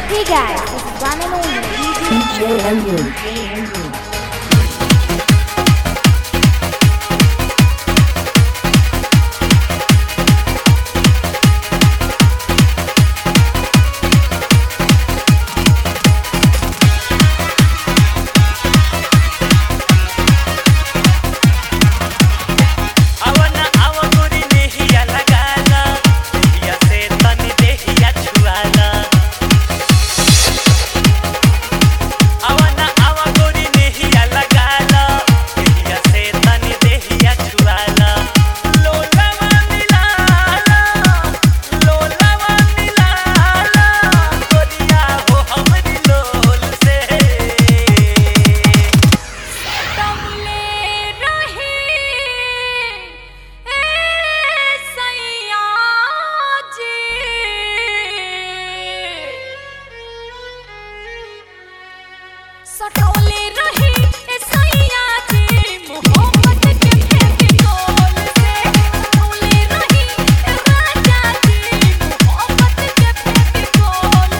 Hey guys, this is one and only DJ MU. सटोले रही ए सैया जी मोहब्बत के फेविकोल से सटोले रही ए राजा जी मोहब्बत के फेविकोल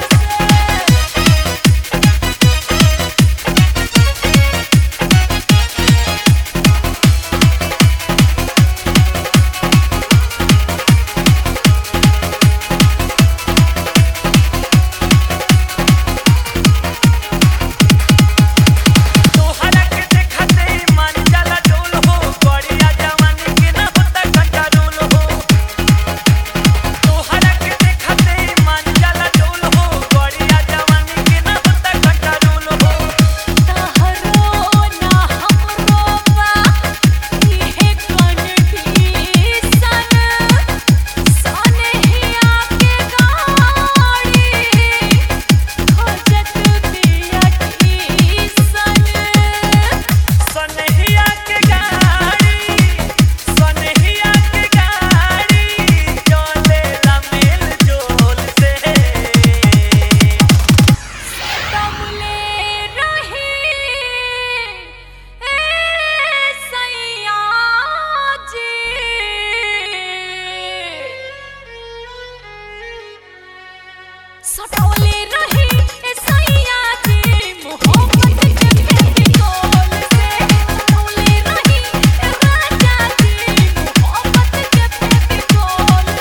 सटोले रही ए सैया जी मोहब्बत के फेविकोल से सटोले रही ए राजा जी मोहब्बत के Fevicol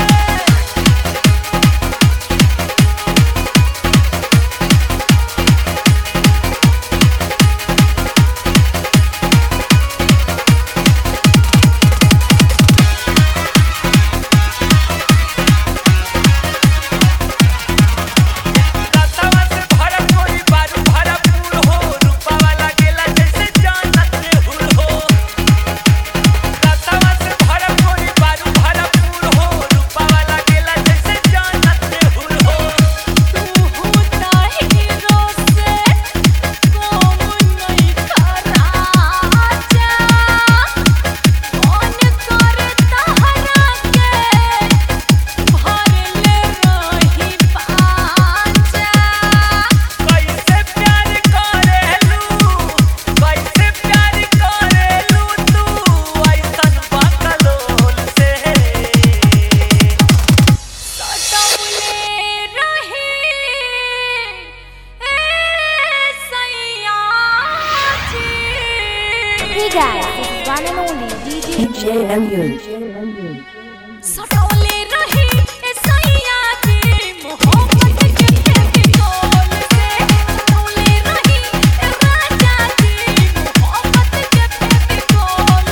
Hey guys, this is one and only DJ MU. सटोले रही ए सैया जी मोहब्बत के फेविकोल से सटोले रही ए राजा जी मोहब्बत के फेविकोल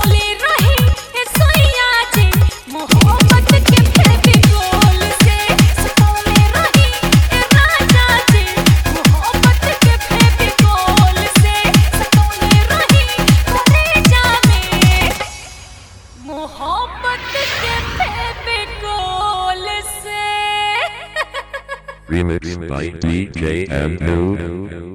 सटौले रही ए सैया जी मोहब्बत के फेविकोल से सटौले रही ए राजा जी मोहब्बत के फेविकोल से सटौले रही कलेजा में मोहब्बत के फेविकोल से Remix by DJ M.